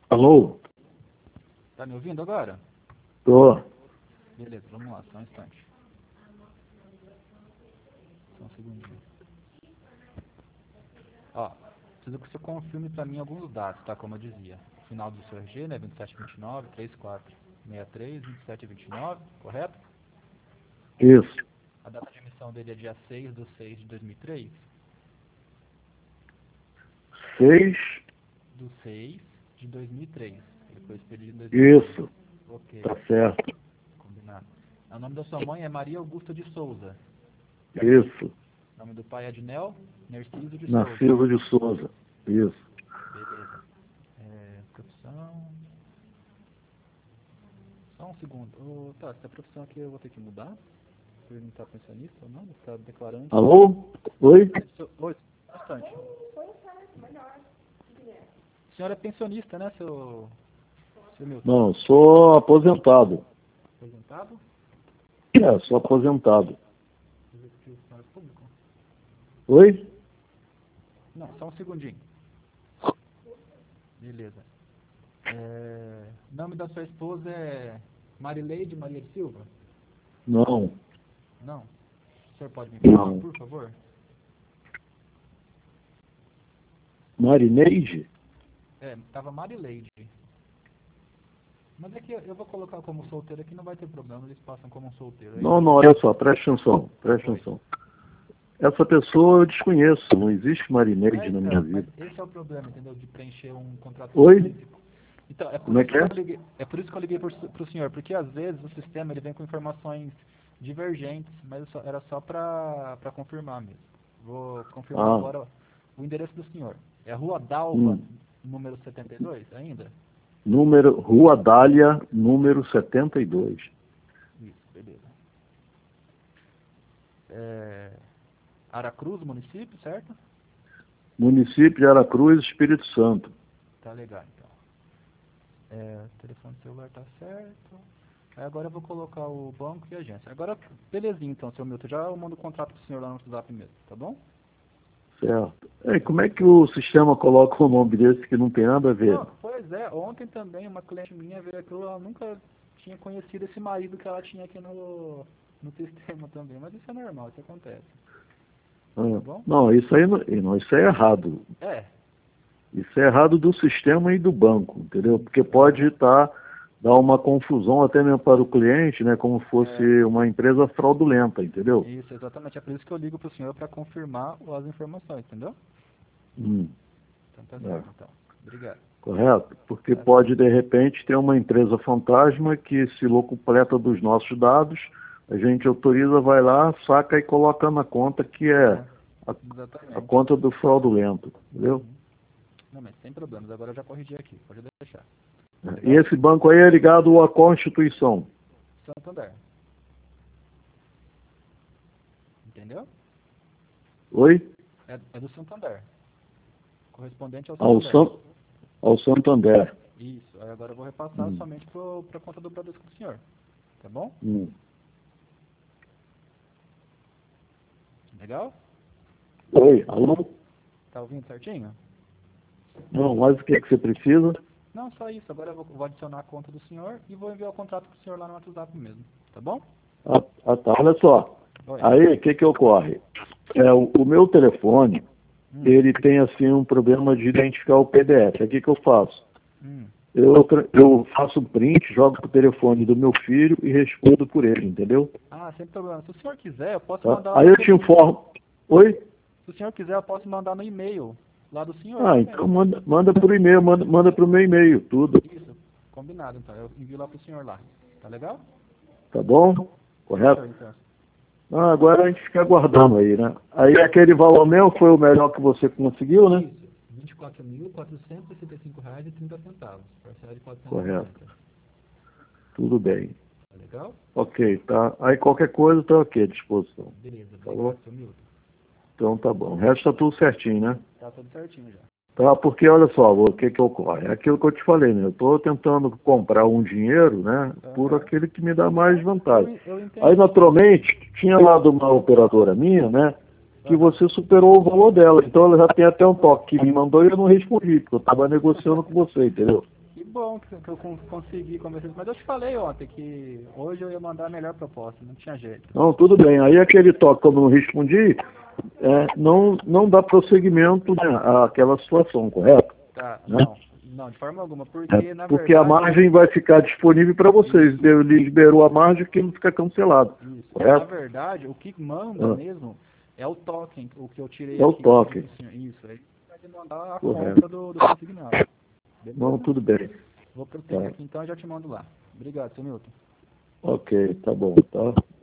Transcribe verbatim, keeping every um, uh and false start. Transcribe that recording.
Alô? Tá me ouvindo agora? Tô. Beleza, vamos lá, só um instante. Só um segundinho. Ó, preciso que você confirme pra mim alguns dados, tá? Como eu dizia. O final do seu R G, né? vinte e sete vinte e nove, trinta e quatro sessenta e três, vinte e sete vinte e nove, correto? Isso. A data de emissão dele é dia seis de seis de dois mil e três? Seis. Do seis de dois mil e três. Ele foi expedido em dois mil e três. Isso. Ok, Tá certo. combinado. O nome da sua mãe é Maria Augusta de Souza. Isso. O nome do pai é Adnel Nerciso de Souza. Narciso de Souza. Isso. Beleza. É, profissão... Só um segundo. Oh, tá, essa profissão aqui eu vou ter que mudar. Perguntar pensionista ou não? Vou ficar declarante. Alô? Oi? Oi, bastante. O senhor é pensionista, né, seu, seu Milton? Não, sou aposentado. Aposentado? É, sou aposentado. Executivo funcionário público? Oi? Não, só um segundinho. Beleza. É, o nome da sua esposa é Marileide Maria de Silva? Não. Não? O senhor pode me informar, Não. por favor? Marineide? É, tava Marileide. Mas é que eu vou colocar como solteiro aqui, não vai ter problema, eles passam como um solteiro. Aí, Não, não, olha só, presta atenção. Presta Oi. atenção. Essa pessoa eu desconheço, não existe Marineide É, na então, minha mas vida. esse é o problema, entendeu? De preencher um contrato Oi? físico. Então, é por, Como é isso que é? que eu liguei, é por isso que eu liguei para o senhor, porque às vezes o sistema ele vem com informações divergentes, mas eu só- era só para confirmar mesmo. Vou confirmar Ah, agora o endereço do senhor. É Rua Dalva, hum. número setenta e dois, ainda? Número, Rua Dália, número setenta e dois. Isso, beleza. É, Aracruz, município, certo? Município de Aracruz, Espírito Santo. Tá legal, então. É, o telefone celular tá certo. Aí agora eu vou colocar o banco e a agência. Agora, belezinha então, seu Milton. Já eu mando o contrato pro senhor lá no WhatsApp mesmo, tá bom? Certo. E como é que o sistema coloca um nome desse que não tem nada a ver? Não, pois é, ontem também uma cliente minha veio aqui, ela nunca tinha conhecido esse marido que ela tinha aqui no, no sistema também. Mas isso é normal, isso acontece. Ah, Tá bom? não, isso aí não, não, isso aí é errado. É. Isso é errado do sistema e do banco, entendeu? Porque pode estar dar uma confusão até mesmo para o cliente, né? Como fosse É. uma empresa fraudulenta, entendeu? Isso, exatamente. É por isso que eu ligo pro senhor para confirmar as informações, entendeu? Hum, Então tá é. certo, então. Obrigado. Correto? Porque Tá. pode, de repente, ter uma empresa fantasma que se locupleta dos nossos dados, a gente autoriza, vai lá, saca e coloca na conta que é É, a, a exatamente. conta do fraudulento, entendeu? Uhum. Não, mas sem problemas. Agora eu já corrigi aqui. Pode deixar. E esse banco aí é ligado à Constituição. Santander. Entendeu? Oi? É, é do Santander. Correspondente ao Ao, Santander. San, ao Santander. Isso. Aí agora eu vou repassar Hum. somente para a conta do Bradesco do senhor. Tá bom? Hum. Legal? Oi, alô? Tá ouvindo certinho? Não, mas o que, é que você precisa? Não, só isso. Agora eu vou, vou adicionar a conta do senhor e vou enviar o contrato pro senhor lá no WhatsApp mesmo. Tá bom? Ah, ah, tá, olha só. Oi. Aí, o que que ocorre? É, o, o meu telefone, Hum. ele tem, assim, um problema de identificar o P D F. O que que eu faço? Hum. Eu, tra- eu faço um print, jogo pro telefone do meu filho e respondo por ele, entendeu? Ah, sem problema. Se o senhor quiser, eu posso Tá? mandar... Aí eu te informo. Oi? Se o senhor quiser, eu posso mandar no e-mail lá do senhor Ah, também. então manda, manda por e-mail, manda, manda pro meu e-mail, tudo. Isso. Combinado, então. Eu envio lá pro senhor lá. Tá legal? Tá bom? Correto? Fechou, então. Ah, agora a gente fica aguardando aí, né? Aí aquele valor meu foi o melhor que você conseguiu, né? Isso. vinte e quatro mil, quatrocentos e sessenta e cinco reais e trinta centavos. Parcela de quatrocentos e Correto. noventa. Tudo bem. Tá legal? Ok, tá. Aí qualquer coisa estou aqui à disposição. Beleza. Tá Obrigado, bom? seu Milton. Então tá bom. O resto tá tudo certinho, né? Tá tudo certinho já. Tá, porque olha só, o que que ocorre? É aquilo que eu te falei, né? Eu estou tentando comprar um dinheiro, né? Por Aham. aquele que me dá mais vantagem. Eu, eu entendi. Aí, naturalmente, tinha lá de uma operadora minha, né? Que Aham. você superou o valor dela. Então ela já tem até um toque que me mandou e eu não respondi, porque eu estava negociando com você, entendeu? Que bom que, que eu con- consegui conversar. Mas eu te falei ontem que hoje eu ia mandar a melhor proposta, não tinha jeito. Não, tudo bem. Aí aquele toque, como eu não respondi, é, não, não dá prosseguimento, né, àquela situação, correto? Tá, Né? não, não, de forma alguma, porque É, na porque a verdade... margem vai ficar disponível para vocês. Isso. Ele liberou a margem, aquilo fica cancelado. Isso. Correto? Na verdade, o que manda Ah. mesmo é o token, o que eu tirei É o aqui. token. Isso, aí vai demandar a Correto. compra do, do consignado. Beleza? Não, tudo bem. Vou proteger Tá. aqui então e já te mando lá. Obrigado, seu Milton. Ok, tá bom, tá?